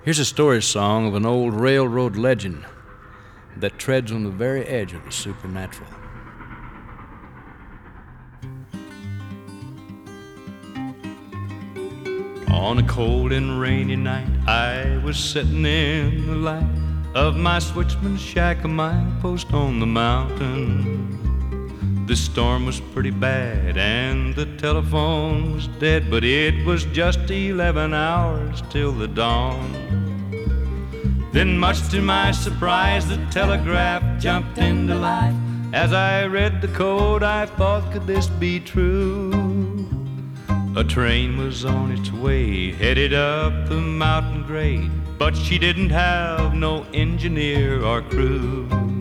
Here's a story song of an old railroad legend that treads on the very edge of the supernatural. On a cold and rainy night, I was sitting in the light of my switchman's shack, a mile post on the mountain. The storm was pretty bad and the telephone was dead, but it was just 11 hours till the dawn. Then much to my surprise, the telegraph jumped into life. As I read the code, I thought, could this be true? A train was on its way, headed up the mountain grade, but she didn't have no engineer or crew.